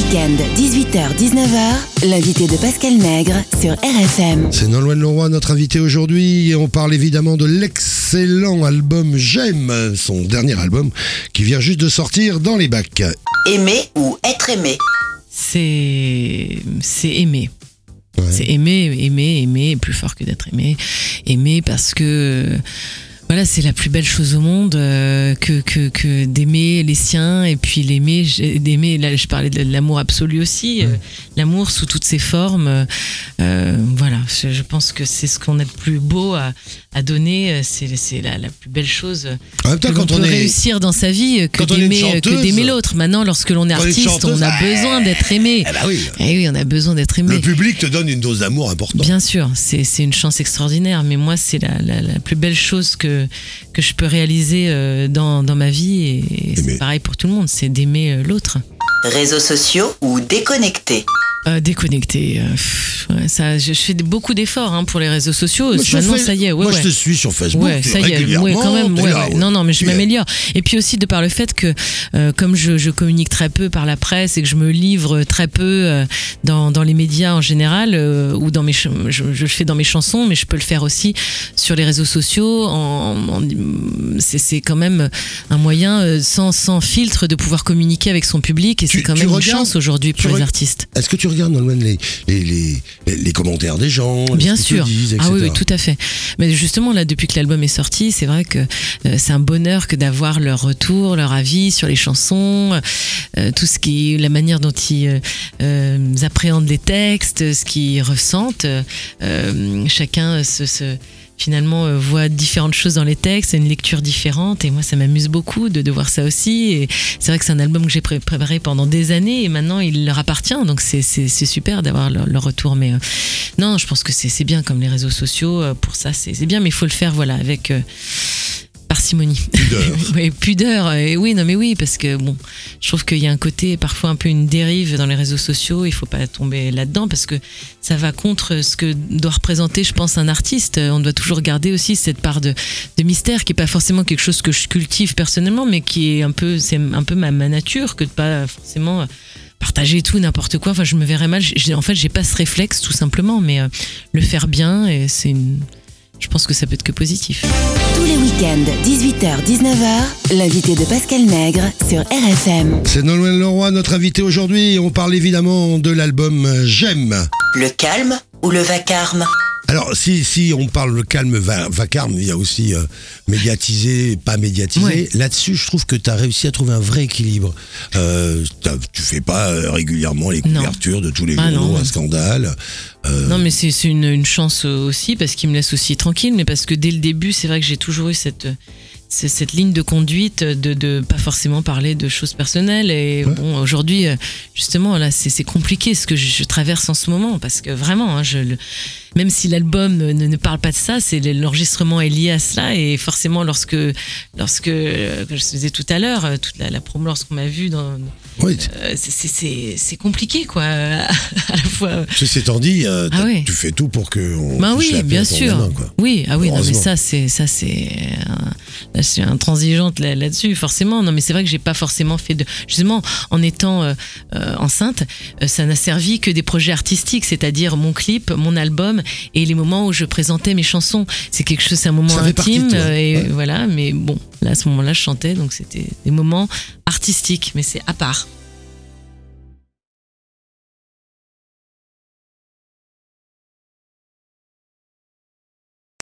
week-end, 18h-19h, l'invité de Pascal Nègre sur RFM. C'est Nolwenn Leroy, notre invité aujourd'hui, et on parle évidemment de l'excellent album J'aime, son dernier album qui vient juste de sortir dans les bacs. Aimer ou être aimé? C'est aimer. Ouais. C'est aimer, plus fort que d'être aimé. Aimer parce que voilà, c'est la plus belle chose au monde que d'aimer les siens et puis d'aimer. Là, je parlais de l'amour absolu aussi, l'amour sous toutes ses formes. Voilà, je pense que c'est ce qu'on a de plus beau à donner. C'est la plus belle chose En même temps, que l'on peut réussir dans sa vie que d'aimer l'autre. Maintenant, lorsque l'on est artiste, on a besoin d'être aimé. Eh ben oui. Et oui, on a besoin d'être aimé. Le public te donne une dose d'amour importante. Bien sûr, c'est une chance extraordinaire, mais moi c'est la plus belle chose que je peux réaliser dans ma vie, et c'est pareil pour tout le monde, c'est d'aimer l'autre. Réseaux sociaux ou déconnectés? Déconnecté. Ça, je fais beaucoup d'efforts pour les réseaux sociaux. Maintenant, ça y est. Moi, je te suis sur Facebook. Ouais, ça y est. Ouais, quand même. Non, mais je m'améliore. Et puis aussi de par le fait que, comme je communique très peu par la presse et que je me livre très peu dans les médias en général, ou je le fais dans mes chansons, mais je peux le faire aussi sur les réseaux sociaux. C'est quand même un moyen sans filtre de pouvoir communiquer avec son public, et c'est quand même une chance aujourd'hui pour les artistes. Est-ce que tu regardes, Nolwenn, les commentaires des gens? Bien sûr. Disent, etc. Ah oui, tout à fait. Mais justement, là, depuis que l'album est sorti, c'est vrai que c'est un bonheur que d'avoir leur retour, leur avis sur les chansons, tout ce la manière dont ils appréhendent les textes, ce qu'ils ressentent. Chacun finalement voit différentes choses dans les textes, une lecture différente, et moi ça m'amuse beaucoup de voir ça aussi. Et c'est vrai que c'est un album que j'ai préparé pendant des années, et maintenant il leur appartient, donc c'est super d'avoir leur retour. Mais non, je pense que c'est bien comme les réseaux sociaux, pour ça c'est bien, mais il faut le faire avec parcimonie. Pudeur. Oui, pudeur. Et oui, non mais oui, parce que bon, je trouve qu'il y a un côté, parfois un peu une dérive dans les réseaux sociaux. Il faut pas tomber là-dedans, parce que ça va contre ce que doit représenter, je pense, un artiste. On doit toujours garder aussi cette part de mystère, qui est pas forcément quelque chose que je cultive personnellement, mais qui est c'est un peu ma nature, que de pas forcément partager tout, n'importe quoi. Enfin, je me verrais mal. En fait, j'ai pas ce réflexe, tout simplement, mais le faire bien, et je pense que ça peut être que positif. Tous les week-ends, 18h-19h, l'invité de Pascal Nègre sur RFM. C'est Nolwenn Leroy, notre invité aujourd'hui, et on parle évidemment de l'album J'aime. Le calme ou le vacarme? Alors, si on parle le calme vacarme, il y a aussi médiatisé, pas médiatisé. Ouais. Là-dessus, je trouve que tu as réussi à trouver un vrai équilibre. Tu fais pas régulièrement les couvertures de tous les journaux, un scandale. Non, mais c'est une chance aussi, parce qu'il me laisse aussi tranquille, mais parce que dès le début, c'est vrai que j'ai toujours eu cette ligne de conduite de pas forcément parler de choses personnelles. Et bon, aujourd'hui, justement, là, c'est compliqué ce que je traverse en ce moment, parce que vraiment, même si l'album ne parle pas de ça, l'enregistrement est lié à cela, et forcément, lorsque comme je disais tout à l'heure, toute la promo, lorsqu'on m'a vu c'est compliqué, quoi, à la fois. Ceci étant dit, tu fais tout pour que oui, bien sûr. Gamin, quoi. Oui, non, mais ça c'est je suis intransigeante là-dessus, forcément. Non, mais c'est vrai que j'ai pas forcément fait justement, en étant enceinte, ça n'a servi que des projets artistiques, c'est-à-dire mon clip, mon album, et les moments où je présentais mes chansons. C'est quelque chose, c'est un moment intime, voilà. Mais bon, là, à ce moment-là, je chantais, donc c'était des moments artistiques, mais c'est à part.